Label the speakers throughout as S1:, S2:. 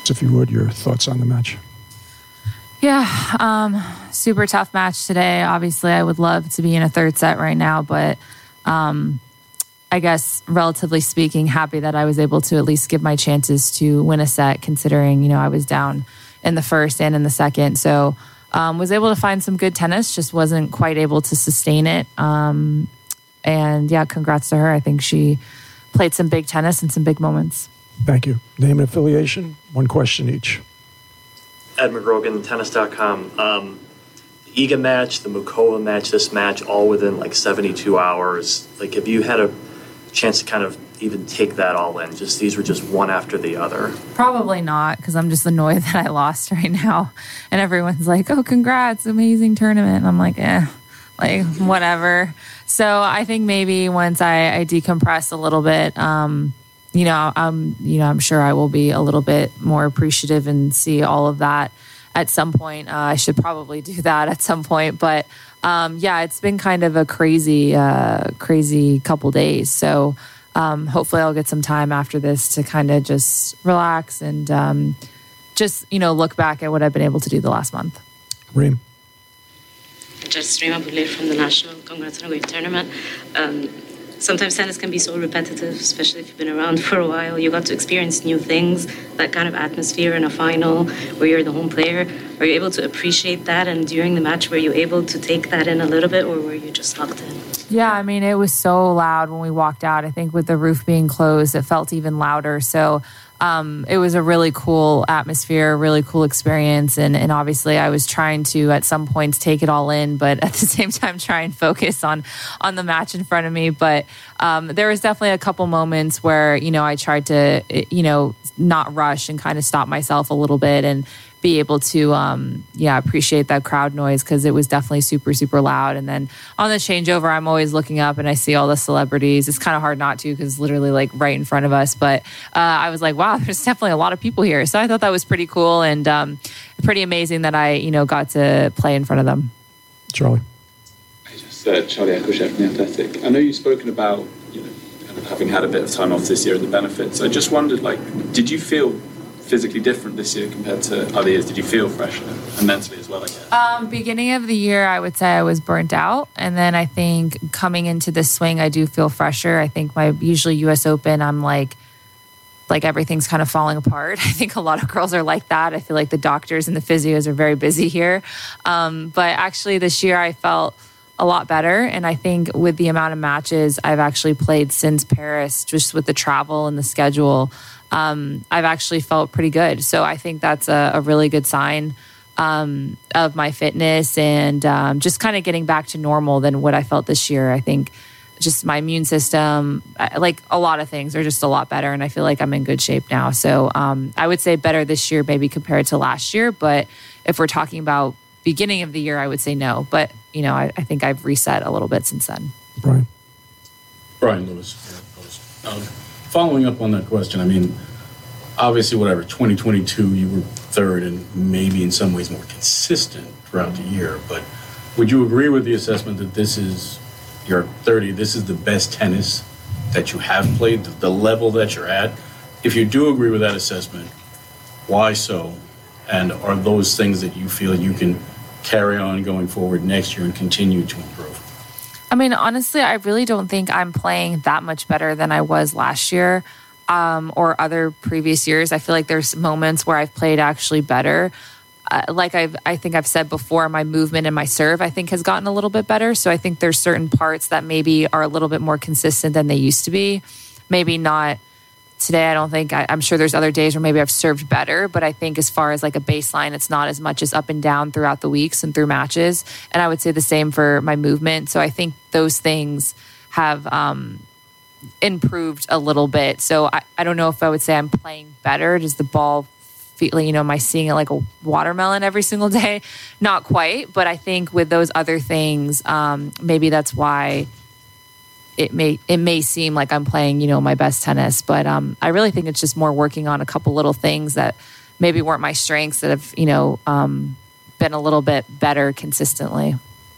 S1: If you would, your thoughts on the match.
S2: Yeah, super tough match today. Obviously, I would love to be in a third set right now, but I guess relatively speaking, happy that I was able to at least give my chances to win a set, considering, I was down in the first and in the second. So was able to find some good tennis, just wasn't quite able to sustain it. And yeah, congrats to her. I think she played some big tennis and some big moments.
S1: Thank you. Name and affiliation, one question each.
S3: Ed McGrogan, Tennis.com. The Iga match, the Mucova match, this match, all within like 72 hours. Like, have you had a chance to kind of even take that all in? Just these were just one after the other.
S2: Probably not, because I'm just annoyed that I lost right now. And everyone's like, oh, congrats, amazing tournament. And I'm like, like whatever. So I think maybe once I decompress a little bit, I'm sure I will be a little bit more appreciative and see all of that at some point. I should probably do that at some point. But it's been kind of a crazy couple days. So hopefully I'll get some time after this to kind of just relax and just look back at what I've been able to do the last month.
S1: Reem.
S4: Just Reem Aboulie from the National. Congrats on a great tournament. Sometimes tennis can be so repetitive, especially if you've been around for a while. You got to experience new things, that kind of atmosphere in a final where you're the home player. Are you able to appreciate that? And during the match, were you able to take that in a little bit, or were you just locked in?
S2: Yeah, I mean, it was so loud when we walked out. I think with the roof being closed, it felt even louder. So it was a really cool atmosphere, really cool experience. And obviously I was trying to, at some points, take it all in, but at the same time, try and focus on the match in front of me. But there was definitely a couple moments where, I tried to, not rush and kind of stop myself a little bit and be able to, appreciate that crowd noise, because it was definitely super, super loud. And then on the changeover, I'm always looking up and I see all the celebrities. It's kind of hard not to, because it's literally like right in front of us. But I was like, wow, there's definitely a lot of people here. So I thought that was pretty cool and pretty amazing that I, got to play in front of them.
S1: Charlie.
S5: Charlie Eccleshare from The Athletic. I know you've spoken about, kind of having had a bit of time off this year and the benefits. I just wondered, did you feel physically different this year compared to other years? Did you feel fresher and mentally as well, I guess?
S2: Beginning of the year, I would say I was burnt out. And then I think coming into this swing, I do feel fresher. I think my usually US Open, I'm like everything's kind of falling apart. I think a lot of girls are like that. I feel like the doctors and the physios are very busy here. But actually this year I felt a lot better. And I think with the amount of matches I've actually played since Paris, just with the travel and the schedule, I've actually felt pretty good. So I think that's a really good sign of my fitness and just kind of getting back to normal than what I felt this year. I think just my immune system, like a lot of things are just a lot better. And I feel like I'm in good shape now. So I would say better this year, maybe compared to last year. But if we're talking about beginning of the year, I would say no. But, I think I've reset a little bit since then.
S6: Brian Lewis. Following up on that question, I mean, obviously, 2022, you were third and maybe in some ways more consistent throughout the year. But would you agree with the assessment that you're 30, this is the best tennis that you have played, the level that you're at? If you do agree with that assessment, why so? And are those things that you feel you can carry on going forward next year and continue to improve?
S2: I mean, honestly, I really don't think I'm playing that much better than I was last year or other previous years. I feel like there's moments where I've played actually better. I think I've said before, my movement and my serve, I think, has gotten a little bit better. So I think there's certain parts that maybe are a little bit more consistent than they used to be. Maybe not today. I don't think, I'm sure there's other days where maybe I've served better, but I think as far as like a baseline, it's not as much as up and down throughout the weeks and through matches. And I would say the same for my movement. So I think those things have improved a little bit. So I don't know if I would say I'm playing better. Does the ball feel, am I seeing it like a watermelon every single day? Not quite, but I think with those other things, maybe that's why it may seem like I'm playing, my best tennis, but I really think it's just more working on a couple little things that maybe weren't my strengths that have, been a little bit better consistently.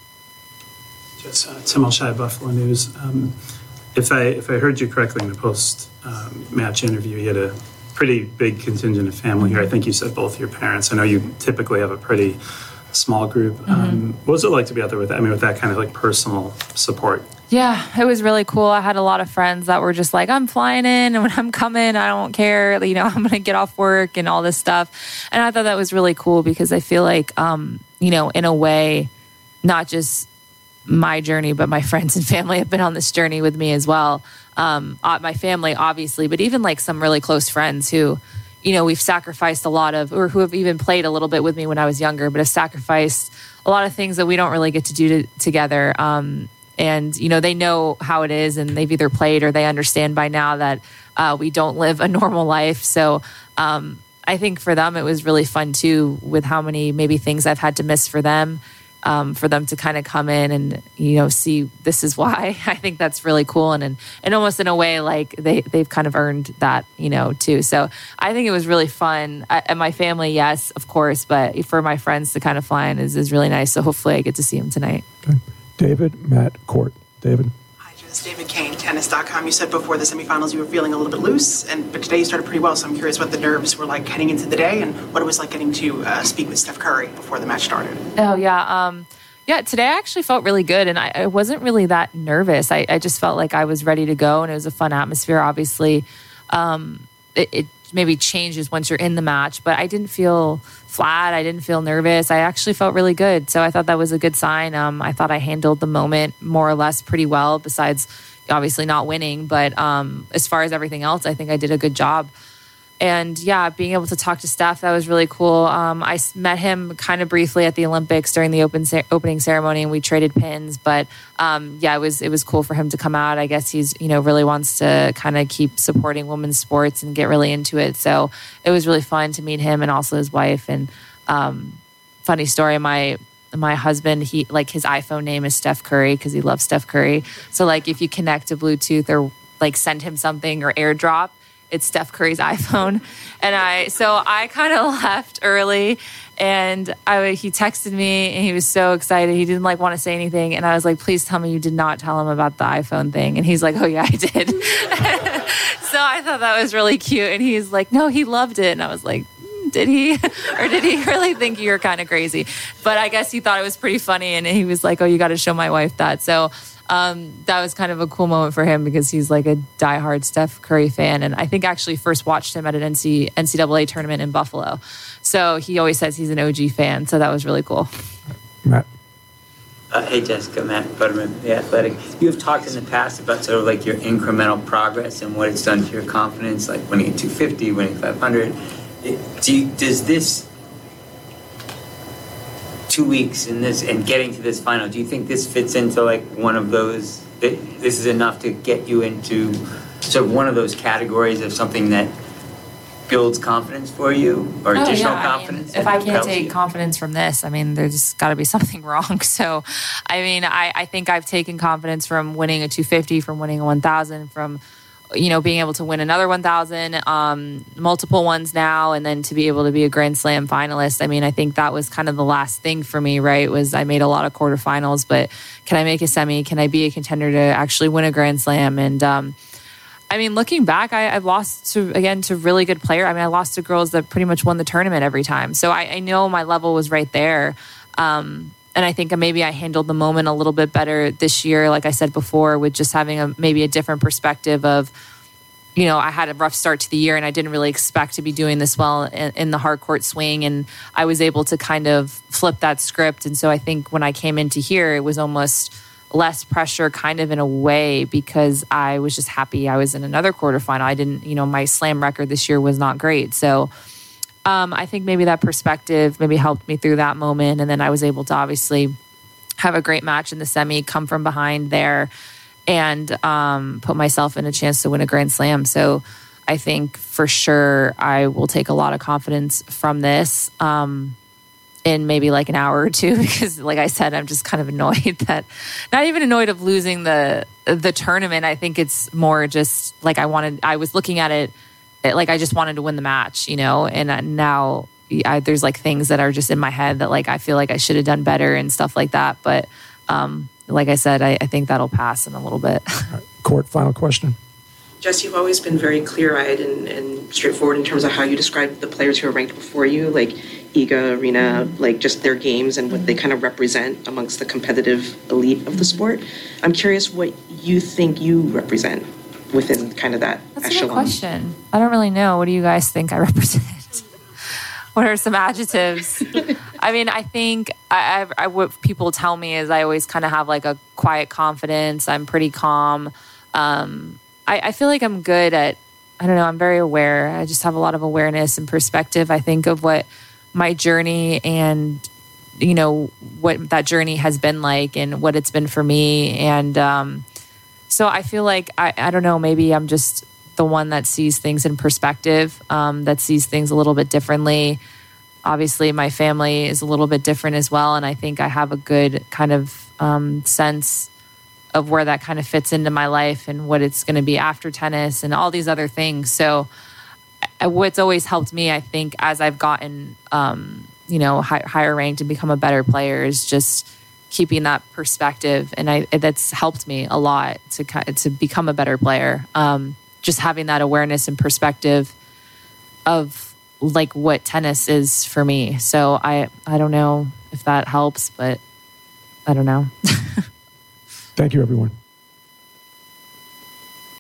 S7: Just Tim Alshai, Buffalo News. If I heard you correctly in the post match interview, you had a pretty big contingent of family here. I think you said both your parents. I know you typically have a pretty small group. What was it like to be out there with that? I mean, with that kind of like personal support?
S2: Yeah, it was really cool. I had a lot of friends that were just like, I'm flying in, and when I'm coming, I don't care. You know, I'm going to get off work and all this stuff. And I thought that was really cool because I feel like, you know, in a way, not just my journey, but my friends and family have been on this journey with me as well. My family, obviously, but even like some really close friends who, you know, we've sacrificed a lot of, or who have even played a little bit with me when I was younger, but have sacrificed a lot of things that we don't really get to do together. And, you know, they know how it is, and they've either played or they understand by now that we don't live a normal life. So I think for them, it was really fun too, with how many maybe things I've had to miss for them to kind of come in and, you know, see this is why. I think that's really cool. And almost in a way, like they've kind of earned that, you know, too. So I think it was really fun. And my family, yes, of course, but for my friends to kind of fly in is really nice. So hopefully I get to see them tonight.
S1: Okay. David, Matt, Court. David.
S8: Hi, Jess. David Kane, tennis.com. You said before the semifinals you were feeling a little bit loose, but today you started pretty well, so I'm curious what the nerves were like heading into the day and what it was like getting to speak with Steph Curry before the match started.
S2: Oh, yeah. Yeah, today I actually felt really good, and I wasn't really that nervous. I just felt like I was ready to go, and it was a fun atmosphere. Obviously, it maybe changes once you're in the match, but I didn't feel flat. I didn't feel nervous. I actually felt really good. So I thought that was a good sign. I thought I handled the moment more or less pretty well, besides obviously not winning. But as far as everything else, I think I did a good job. And yeah, being able to talk to Steph, that was really cool. I met him kind of briefly at the Olympics during the opening ceremony, and we traded pins. But yeah, it was cool for him to come out. I guess he's, you know, really wants to kind of keep supporting women's sports and get really into it. So it was really fun to meet him and also his wife. And funny story, my husband, his iPhone name is Steph Curry because he loves Steph Curry. So like if you connect to Bluetooth or like send him something or AirDrop, it's Steph Curry's iPhone. And I kind of left early, and he texted me and he was so excited. He didn't want to say anything. And I was like, please tell me you did not tell him about the iPhone thing. And he's like, oh yeah, I did. So I thought that was really cute. And he's like, no, he loved it. And I was like, did he? Or did he really think you were kind of crazy? But I guess he thought it was pretty funny. And he was like, oh, you got to show my wife that. So that was kind of a cool moment for him because he's like a diehard Steph Curry fan. And I think actually first watched him at an NCAA tournament in Buffalo. So he always says he's an OG fan. So that was really cool.
S1: Matt.
S9: Hey, Jessica, Matt Butterman, The Athletic. You have talked in the past about sort of like your incremental progress and what it's done to your confidence, like winning at 250, winning 500. Does this 2 weeks in this and getting to this final, do you think this fits into like one of those, this is enough to get you into sort of one of those categories of something that builds confidence for you or additional confidence?
S2: If I can't take confidence from this, I mean, there's got to be something wrong. So, I mean, I think I've taken confidence from winning a 250, from winning a 1,000, from, you know, being able to win another 1,000, multiple ones now, and then to be able to be a Grand Slam finalist. I mean, I think that was kind of the last thing for me, right? Was I made a lot of quarterfinals, but can I make a semi? Can I be a contender to actually win a Grand Slam? And I mean, looking back, I've lost to really good players. I mean, I lost to girls that pretty much won the tournament every time. So I know my level was right there. And I think maybe I handled the moment a little bit better this year, like I said before, with just having maybe a different perspective of, you know, I had a rough start to the year and I didn't really expect to be doing this well in the hard court swing. And I was able to kind of flip that script. And so I think when I came into here, it was almost less pressure kind of in a way because I was just happy I was in another quarterfinal. I didn't, you know, my slam record this year was not great. So I think maybe that perspective maybe helped me through that moment. And then I was able to obviously have a great match in the semi, come from behind there, and put myself in a chance to win a Grand Slam. So I think for sure I will take a lot of confidence from this in maybe like an hour or two, because like I said, I'm just kind of annoyed that, not even annoyed of losing the tournament. I think it's more just like I was looking at it like I just wanted to win the match, you know, and now there's like things that are just in my head that like I feel like I should have done better and stuff like that. But like I said, I think that'll pass in a little bit.
S1: Court, final question.
S8: Jess, you've always been very clear-eyed and straightforward in terms of how you describe the players who are ranked before you, like Iga, Arena, like just their games and what they kind of represent amongst the competitive elite of the sport. I'm curious what you think you represent within kind of that
S2: That's
S8: echelon.
S2: a good question. I don't really know. What do you guys think I represent? What are some adjectives? I mean, I think what people tell me is I always kind of have like a quiet confidence. I'm pretty calm. I feel like I'm good at, I don't know, I'm very aware. I just have a lot of awareness and perspective. I think of what my journey and, you know, what that journey has been like and what it's been for me. And so I feel like, I don't know, maybe I'm just the one that sees things in perspective, that sees things a little bit differently. Obviously, my family is a little bit different as well. And I think I have a good kind of sense of where that kind of fits into my life and what it's going to be after tennis and all these other things. So what's always helped me, I think, as I've gotten, you know, higher ranked and become a better player is just keeping that perspective. And that's helped me a lot to become a better player. Just having that awareness and perspective of like what tennis is for me. So I don't know if that helps, but I don't know.
S1: Thank you, everyone.